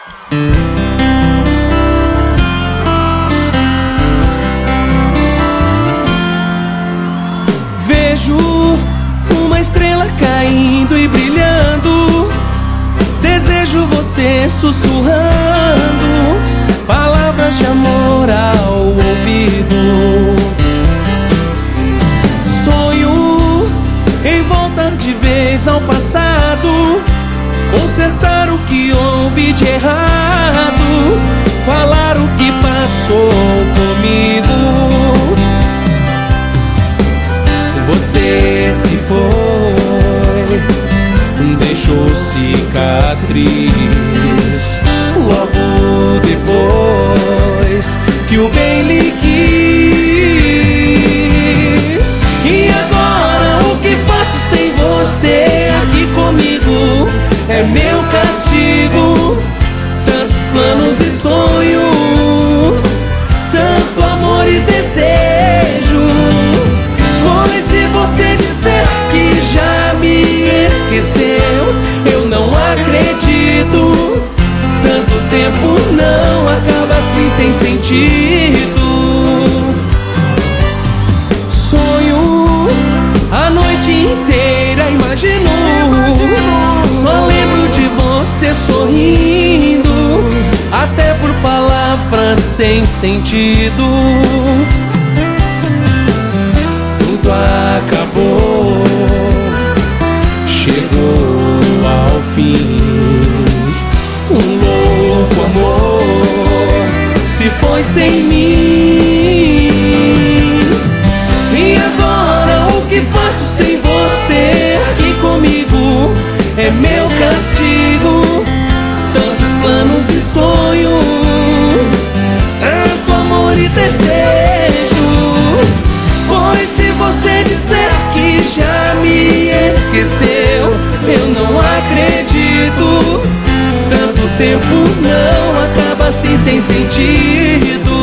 Vejo uma estrela caindo e brilhando, desejo você sussurrando palavras de amor ao ouvido. Sonho em voltar de vez ao passado, consertar o que houve de errado, falar o que passou comigo. Você se foi, deixou cicatriz, logo depois que o bem lhe quis. E agora o que faço sem você aqui comigo? É meu castigo. Tantos planos e sonhos, tanto amor e desejo. Pois se você disser que já me esqueceu, eu não acredito. Tanto tempo não acaba assim sem sentido. Sonho a noite inteira, imagino, só lembro de você sorrindo, até por palavras sem sentido. Tudo acabou, chegou ao fim. Um louco amor se foi sem mim. E agora o que faço sem você aqui comigo? É meu castigo. Tantos planos e sonhos, tanto amor e desejo. Pois se você disser que já me esqueceu, eu não acredito. Tanto tempo não acaba assim sem sentido.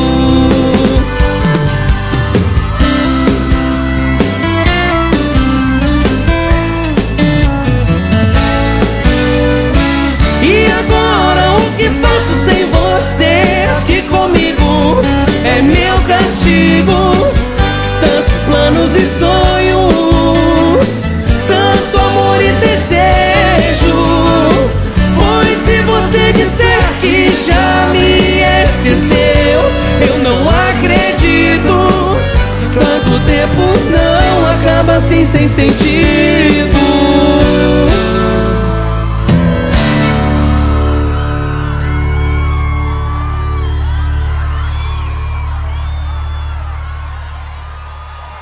E agora o que faço sem você aqui comigo? É meu castigo. Tantos planos e sonhos, tanto amor e desejo. Pois se você disser que já me esqueceu, eu não acredito. Tanto tempo não acaba assim sem sentido.